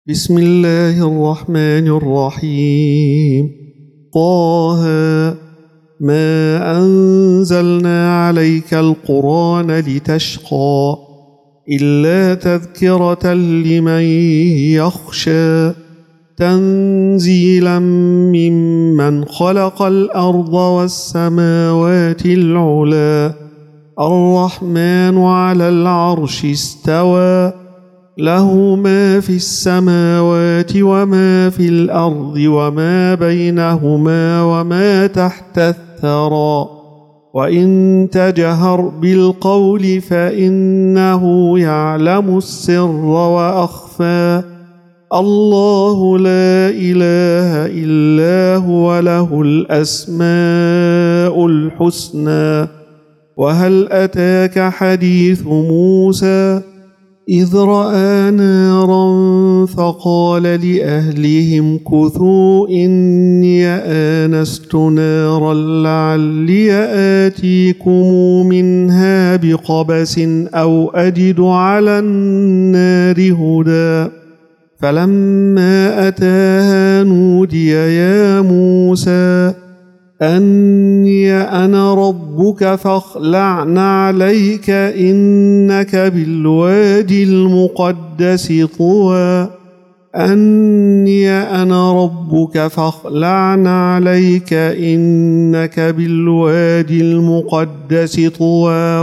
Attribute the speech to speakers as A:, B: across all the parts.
A: بسم الله الرحمن الرحيم. طه ما أنزلنا عليك القرآن لتشقى إلا تذكرة لمن يخشى تنزيلا ممن خلق الأرض والسماوات العلى الرحمن على العرش استوى له ما في السماوات وما في الأرض وما بينهما وما تحت الثرى وإن تجهر بالقول فإنه يعلم السر وأخفى الله لا إله إلا هو له الأسماء الحسنى. وهل أتاك حديث موسى إذ رأى نارا فقال لأهلهم كثوا إني آنست نارا لعلي آتيكم منها بقبس أو أجد على النار هدى فلما أتاها نودي يا موسى أني أنا ربك فاخلع نعليك إنك بالوادي المقدس طوى أني أنا ربك فاخلع نعليك إنك بالوادي المقدس طوى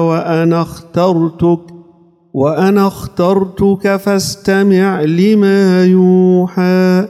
A: وأنا اخترتك فاستمع لما يوحى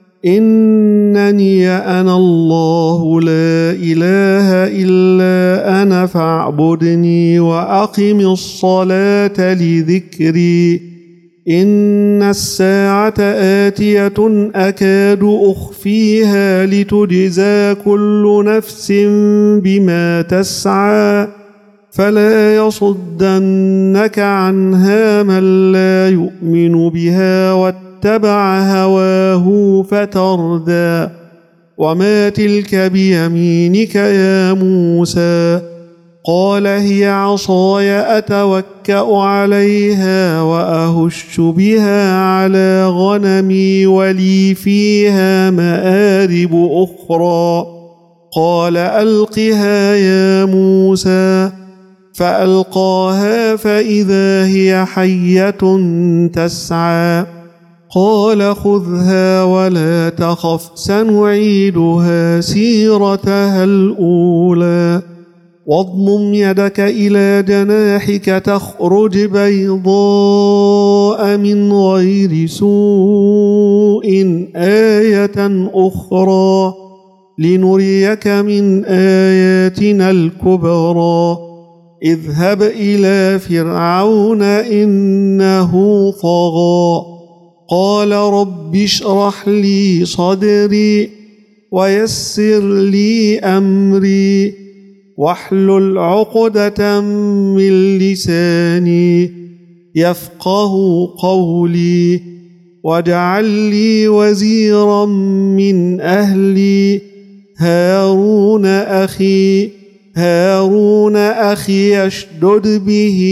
A: إنني أنا الله لا إله إلا أنا فاعبدني وأقم الصلاة لذكري إن الساعة آتية أكاد أخفيها لتجزى كل نفس بما تسعى فلا يصدنك عنها من لا يؤمن بها واتبع هواه فتردى وما تلك بيمينك يا موسى قال هي عصاي أتوكأ عليها وأهش بها على غنمي ولي فيها مآرب أخرى قال ألقها يا موسى فألقاها فإذا هي حية تسعى قال خذها ولا تخف سنعيدها سيرتها الأولى واضمم يدك إلى جناحك تخرج بيضاء من غير سوء آية أخرى لنريك من آياتنا الكبرى اذهب إلى فرعون إنه طغى قال رب اشرح لي صدري ويسر لي أمري واحلل عقدة من لساني يفقه قولي واجعل لي وزيرا من أهلي هارون أخي أشدد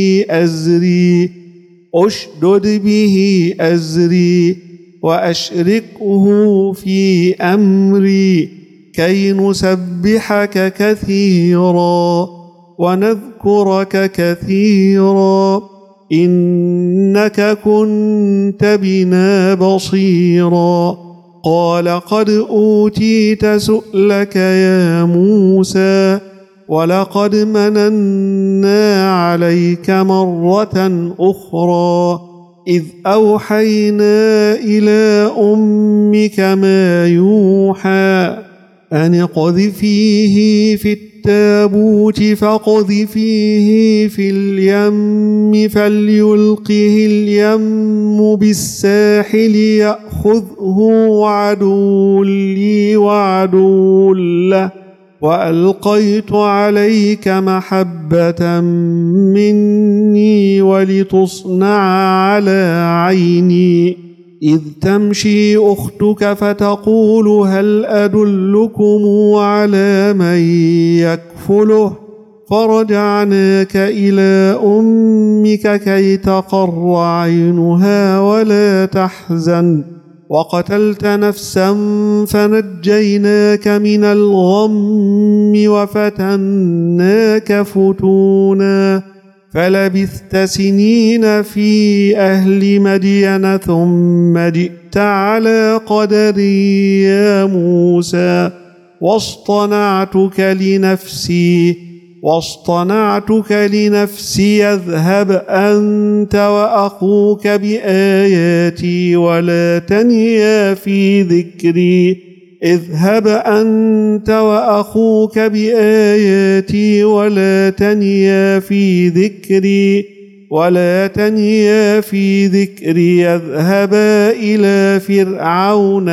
A: به أزري وأشركه في أمري كي نسبحك كثيرا ونذكرك كثيرا إنك كنت بنا بصيرا قال قد أوتيت سؤلك يا موسى ولقد مننا عليك مرة أخرى إذ أوحينا إلى أمك ما يوحى أن اقذفيه في التابوت فاقذفيه في اليم فليلقه اليم بالساحل يأخذه عدو لي وعدو له وألقيت عليك محبة مني ولتصنع على عيني إذ تمشي أختك فتقول هل أدلكم على من يكفله فرجعناك إلى أمك كي تقر عينها ولا تحزن وقتلت نفسا فنجيناك من الغم وفتناك فتونا فلبثت سنين في أهل مدين ثم جئت على قدري يا موسى واصطنعتك لنفسي اذهب أنت وأخوك بآياتي ولا تنيا في ذكري اذهبا إلى فرعون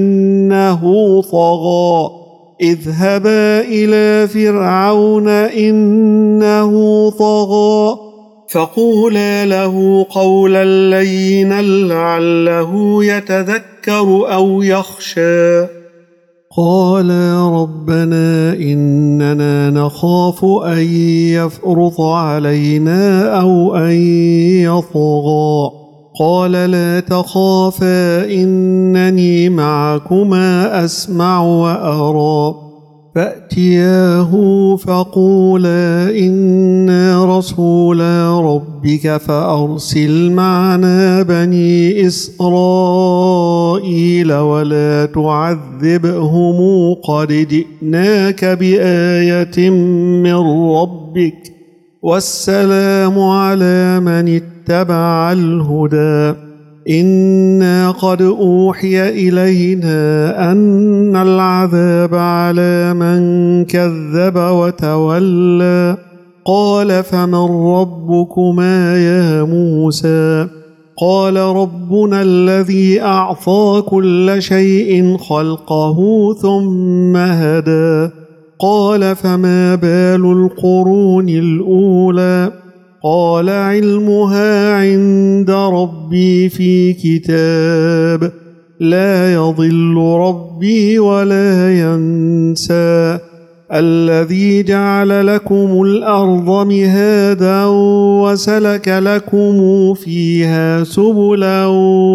A: إنه طغى فقولا له قولا لينا لعله يتذكر أو يخشى قالا ربنا إننا نخاف أن يفرط علينا أو أن يطغى قال لا تخافا إنني معكما أسمع وأرى فأتياه فقولا إنا رسولا ربك فأرسل معنا بني إسرائيل ولا تعذبهم قد جئناك بآية من ربك والسلام على من اتبع الهدى إنا قد أوحي إلينا أن العذاب على من كذب وتولى قال فمن ربكما يا موسى قال ربنا الذي أعطى كل شيء خلقه ثم هدى قال فما بال القرون الأولى قال علمها عند ربي في كتاب لا يضل ربي ولا ينسى الذي جعل لكم الأرض مهادا وسلك لكم فيها سبلا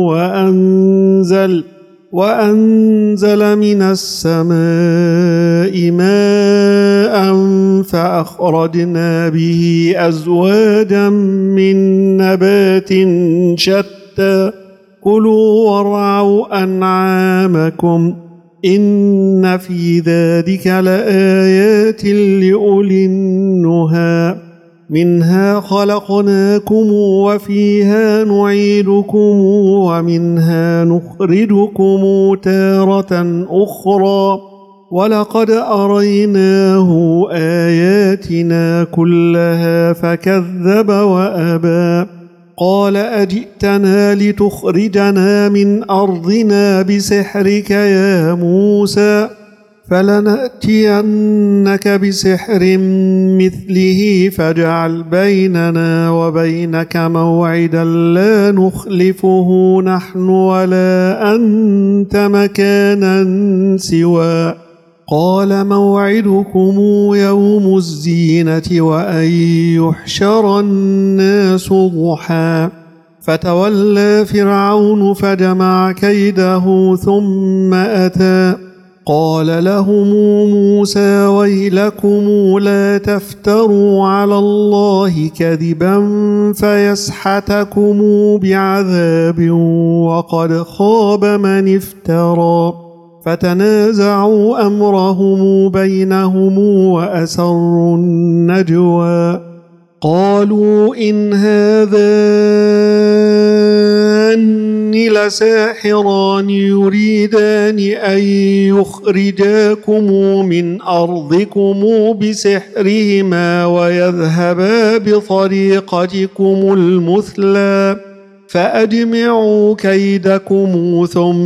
A: وأنزل من السماء ماء فأخرجنا به أزواجا من نبات شتى كلوا وارعوا أنعامكم إن في ذلك لآيات لأولي النهى منها خلقناكم وفيها نعيدكم ومنها نخرجكم تارة أخرى ولقد أريناه آياتنا كلها فكذب وأبى قال أجئتنا لتخرجنا من أرضنا بسحرك يا موسى فلنأتينك بسحر مثله فاجعل بيننا وبينك موعدا لا نخلفه نحن ولا أنت مكانا سوى قال موعدكم يوم الزينة وأن يحشر الناس ضحى فتولى فرعون فجمع كيده ثم أتى قال لهم موسى ويلكم لا تفتروا على الله كذبا فيسحتكم بعذاب وقد خاب من افترى فتنازعوا أمرهم بينهم وأسروا النجوى قالوا إن هذان لساحران يريدان أن يخرجاكم من أرضكم بسحرهما ويذهبا بطريقتكم المثلى فأجمعوا كيدكم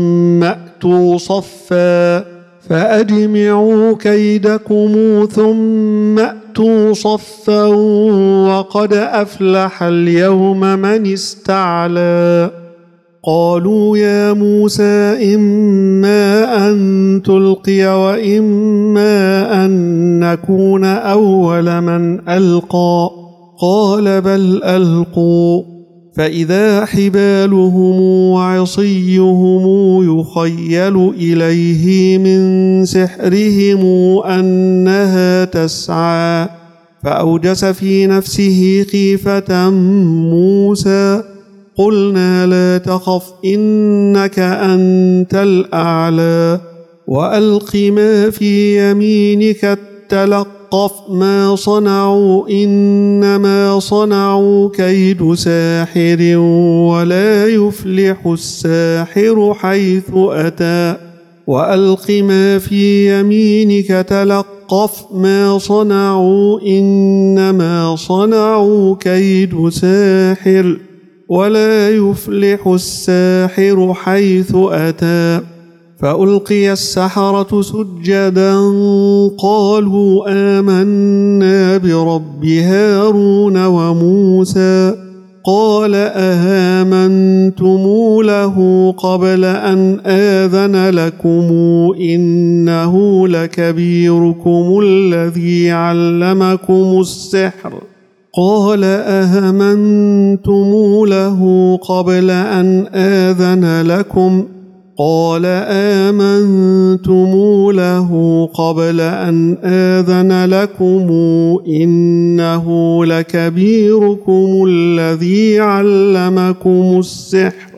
A: ثم أتوا صفا وقد أفلح اليوم من استعلى قالوا يا موسى إما أن تلقي وإما أن نكون أول من ألقى قال بل ألقوا فإذا حبالهم وعصيهم يخيل إليه من سحرهم أنها تسعى فأوجس في نفسه خيفة موسى قلنا لا تخف إنك أنت الأعلى وألق ما في يمينك تلقف ما صنعوا إنما صنعوا كيد ساحر ولا يفلح الساحر حيث أتى وألق ما في يمينك تلقف ما صنعوا إنما صنعوا كيد ساحر ولا يفلح الساحر حيث أتى فألقي السحرة سجدا قالوا آمنا برب هارون وموسى قال أهامنتم له قبل أن آذن لكم إنه لكبيركم الذي علمكم السحر قال أهمنتم له قبل أن آذن لكم قال آمنتم له قبل أن آذن لكم إنه لكبيركم الذي علمكم السحر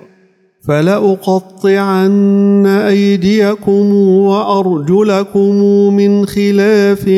A: فلأقطعن أيديكم وأرجلكم من خلاف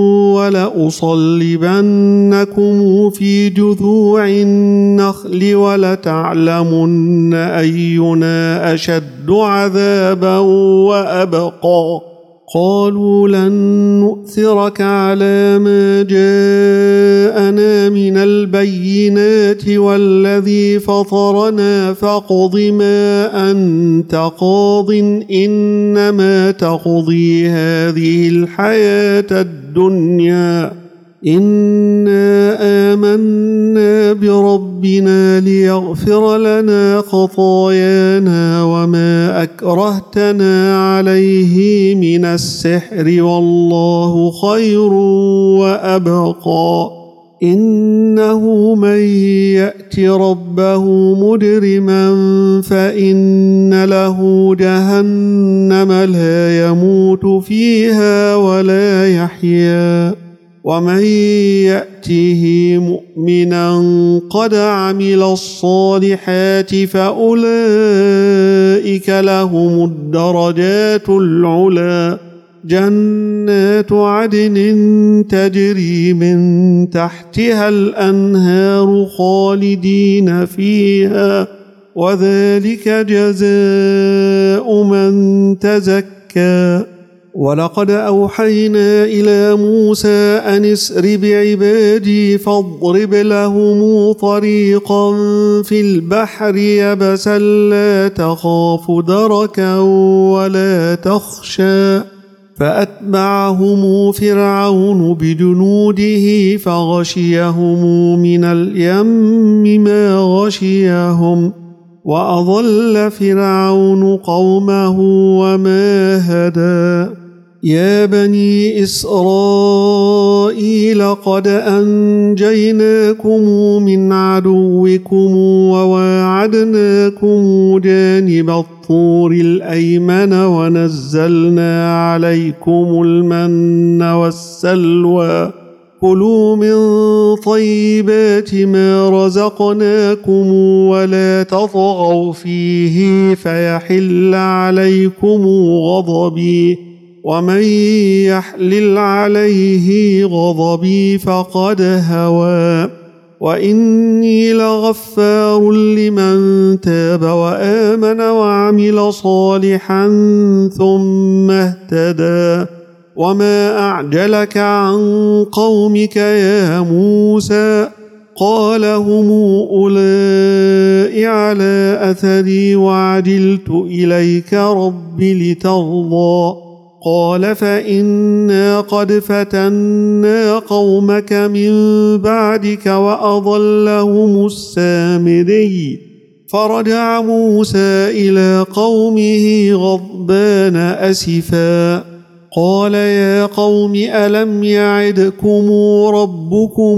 A: ولأصلبنكم في جذوع النخل ولتعلمن أينا أشد عذابا وأبقى قالوا لن نؤثرك على ما جاءنا من البينات والذي فطرنا فاقض ما أنت قاض إنما تقضي هذه الحياة الدنيا إنا آمنا بربنا ليغفر لنا خطايانا وما أكرهتنا عليه من السحر والله خير وأبقى إنه من يأت ربه مجرما فإن له جهنم لا يموت فيها ولا يحيا ومن يأته مؤمنا قد عمل الصالحات فأولئك لهم الدرجات العلى جنات عدن تجري من تحتها الأنهار خالدين فيها وذلك جزاء من تزكى ولقد أوحينا إلى موسى أن اسر بعبادي فاضرب لهم طريقا في البحر يبسا لا تخاف دركا ولا تخشى فأتبعهم فرعون بجنوده فغشيهم من اليم ما غشيهم وأضل فرعون قومه وما هدى يا بني إسرائيل قد أنجيناكم من عدوكم وواعدناكم جانب الطور الأيمن ونزلنا عليكم المن والسلوى كلوا من طيبات ما رزقناكم ولا تطغوا فيه فيحل عليكم غضبي ومن يحلل عليه غضبي فقد هوى وإني لغفار لمن تاب وآمن وعمل صالحا ثم اهتدى وما أعجلك عن قومك يا موسى قال هم أولئك على أثري وعجلت إليك رب لترضى قال فإنا قد فتنا قومك من بعدك وأضلهم السامري فرجع موسى إلى قومه غضبان أسفا قال يا قوم ألم يعدكم ربكم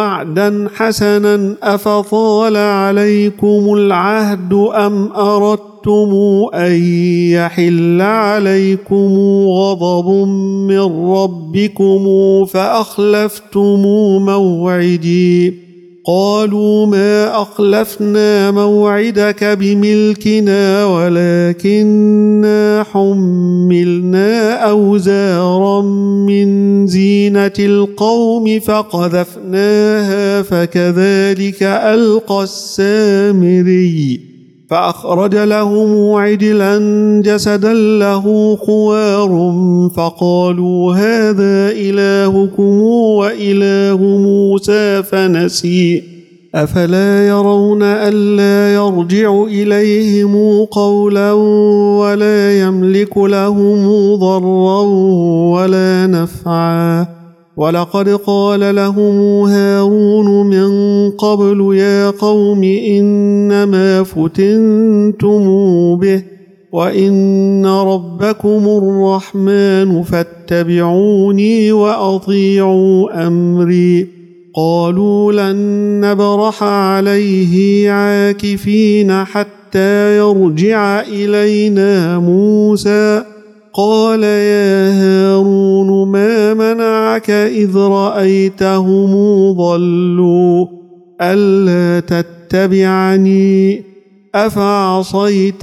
A: وعدا حسنا أفطال عليكم العهد أم أردتم أردتم أن يحل عليكم غضب من ربكم فأخلفتم موعدي قالوا ما أخلفنا موعدك بملكنا ولكننا حملنا أوزارا من زينة القوم فقذفناها فكذلك ألقى السامري فأخرج لهم عجلا جسدا له خوار فقالوا هذا إلهكم وإله موسى فنسي أفلا يرون ألا يرجع إليهم قولا ولا يملك لهم ضرا ولا نفعا ولقد قال لهم هارون من قبل يا قوم إنما فتنتم به وإن ربكم الرحمن فاتبعوني وأطيعوا أمري قالوا لن نبرح عليه عاكفين حتى يرجع إلينا موسى قال يا هارون ما منعك إذ رأيتهم ضلوا ألا تتبعني أفعصيت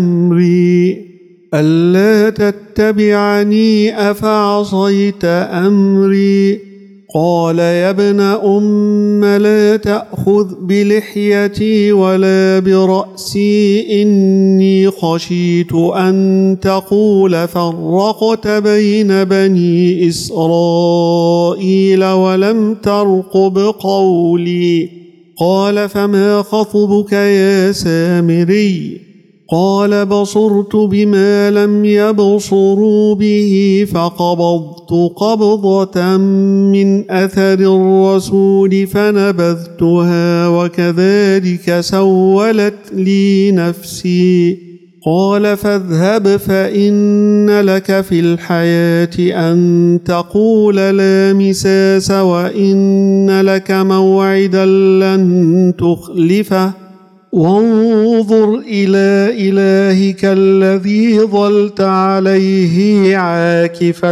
A: أمري قال يا ابن أم لا تأخذ بلحيتي ولا برأسي إني خشيت أن تقول فرقت بين بني إسرائيل ولم ترقب قولي قال فما خطبك يا سامري قال بصرت بما لم يبصروا به فقبضت قبضة من أثر الرسول فنبذتها وكذلك سولت لي نفسي قال فاذهب فإن لك في الحياة أن تقول لا مساس وإن لك موعدا لن تخلفه وانظر إلى إلهك الذي ظلت عليه عاكفا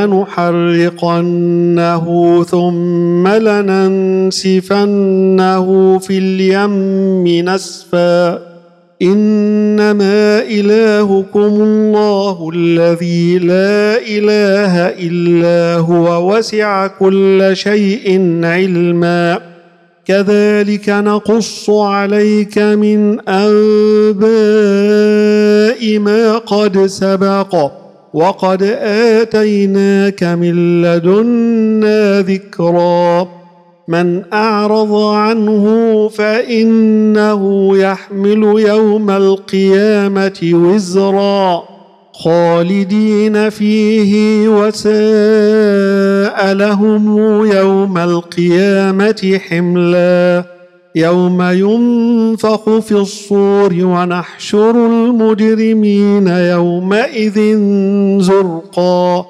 A: لنحرقنه ثم لننسفنه في اليم نسفا إنما إلهكم الله الذي لا إله إلا هو وسع كل شيء علما كذلك نقص عليك من أنباء ما قد سبق وقد آتيناك من لدنا ذكرا من أعرض عنه فإنه يحمل يوم القيامة وزرا خالدين فيه وساء لهم يوم القيامة حملا يوم ينفخ في الصور ونحشر المجرمين يومئذ زرقا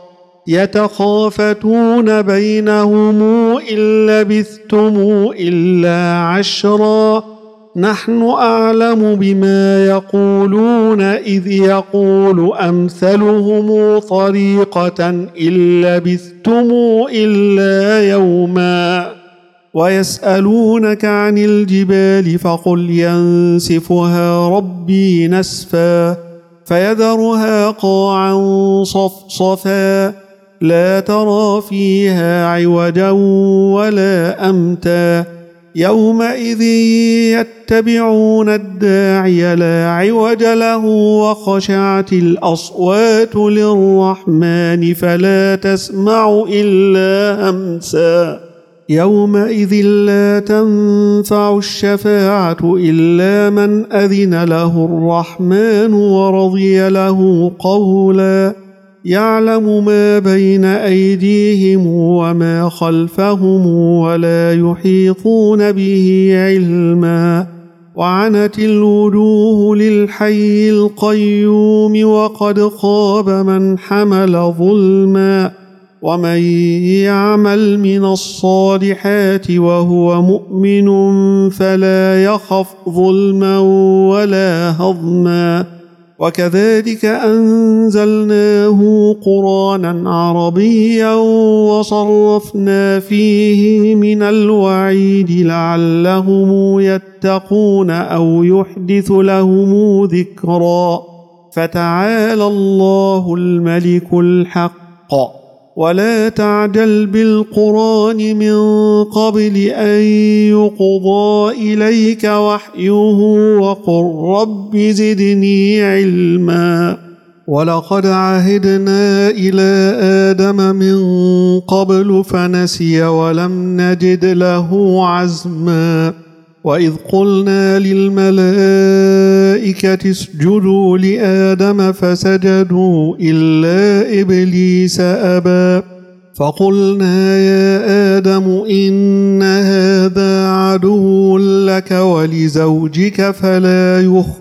A: يتخافتون بينهم إن لبثتم إلا عشرا نحن أعلم بما يقولون إذ يقول أمثلهم طريقة إن لبثتم إلا يوما ويسألونك عن الجبال فقل ينسفها ربي نسفا فيذرها قاعا صفصفا لا ترى فيها عوجا ولا أمتا يومئذ يتبعون الداعي لا عوج له وخشعت الأصوات للرحمن فلا تسمع إلا همسا يومئذ لا تنفع الشفاعة إلا من أذن له الرحمن ورضي له قولا يعلم ما بين أيديهم وما خلفهم ولا يحيطون به علما وعنت الوجوه للحي القيوم وقد خاب من حمل ظلما ومن يعمل من الصالحات وهو مؤمن فلا يخف ظلما ولا هضما وكذلك أنزلناه قرآنا عربيا وصرفنا فيه من الوعيد لعلهم يتقون أو يحدث لهم ذكرا فتعالى الله الملك الحق ولا تعجل بالقرآن من قبل أن يقضى إليك وحيه وقل رب زدني علما ولقد عهدنا إلى آدم من قبل فنسي ولم نجد له عزما وإذ قلنا للملائكة اسجدوا لآدم فسجدوا إلا إبليس أبى فقلنا يا آدم إن هذا عدو لك ولزوجك فلا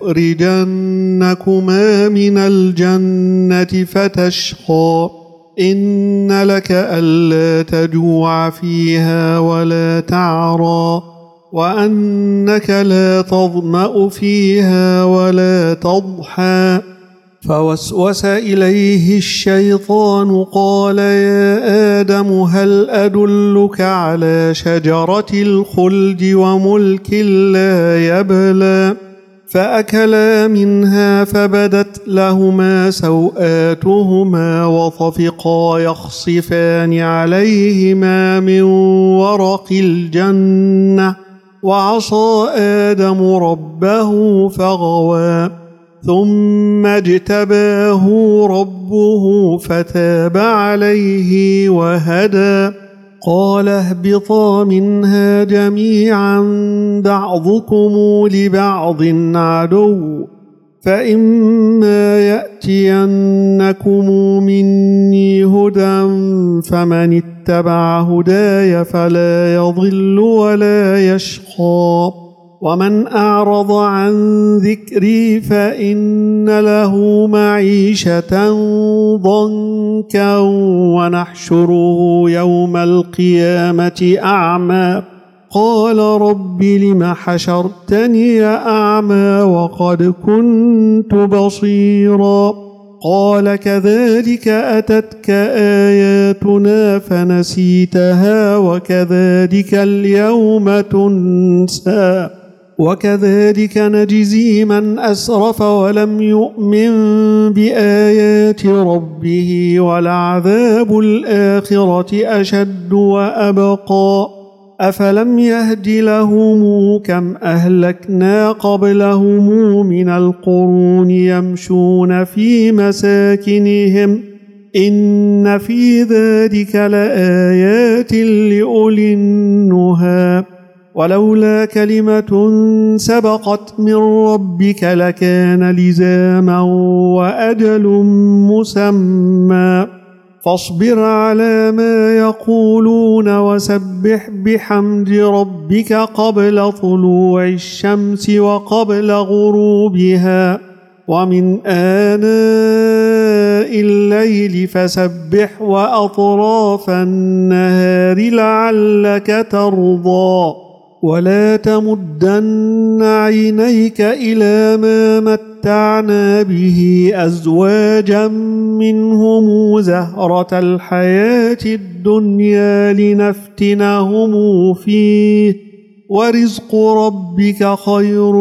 A: يخرجنكما من الجنة فتشقى إن لك ألا تجوع فيها ولا تعرى وأنك لا تظمأ فيها ولا تضحى فوسوس إليه الشيطان قال يا آدم هل أدلك على شجرة الخلد وملك لا يبلى فأكلا منها فبدت لهما سوآتهما وطفقا يخصفان عليهما من ورق الجنة وعصى آدم ربه فغوى ثم اجتباه ربه فتاب عليه وهدى قال اهبطا منها جميعا بعضكم لبعض عدو فإما يأتينكم مني هدى فمن اتبع هداي فلا يضل ولا يشقى ومن أعرض عن ذكري فإن له معيشة ضنكا ونحشره يوم القيامة أعمى قال رب لم حشرتني أعمى وقد كنت بصيرا قال كذلك أتتك آياتنا فنسيتها وكذلك اليوم تنسى وكذلك نجزي من أسرف ولم يؤمن بآيات ربه ولعذاب الآخرة أشد وأبقى أفلم يهد لهم كم أهلكنا قبلهم من القرون يمشون في مساكنهم إن في ذلك لآيات لأولي النهى ولولا كلمة سبقت من ربك لكان لزاما وأجل مسمى فاصبر على ما يقولون وسبح بحمد ربك قبل طلوع الشمس وقبل غروبها ومن آناء الليل فسبح وأطراف النهار لعلك ترضى ولا تمدن عينيك إلى ما متعنا به أزواجا منهم زهرة الحياة الدنيا لنفتنهم فيه ورزق ربك خير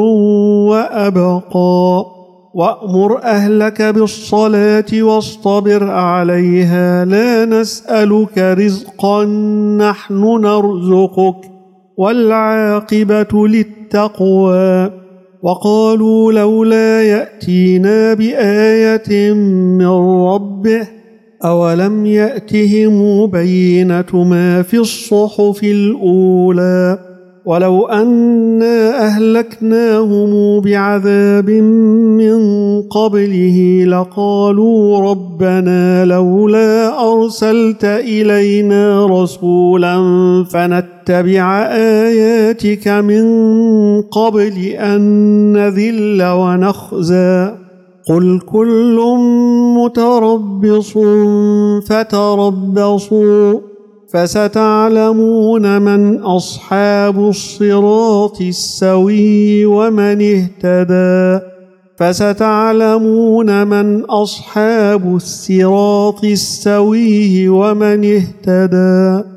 A: وأبقى وأمر أهلك بالصلاة واصطبر عليها لا نسألك رزقا نحن نرزقك والعاقبة للتقوى وقالوا لولا يأتينا بآية من ربه أولم يأتهم بينة ما في الصحف الأولى ولو أنا أهلكناهم بعذاب من قبله لقالوا ربنا لولا أرسلت إلينا رسولا فنتبع آياتك من قبل أن نذل ونخزى قل كل متربص فتربصوا فستعلمون من أصحاب الصراط السوي ومن اهتدى فستعلمون من أصحاب الصراط السوي ومن اهتدى.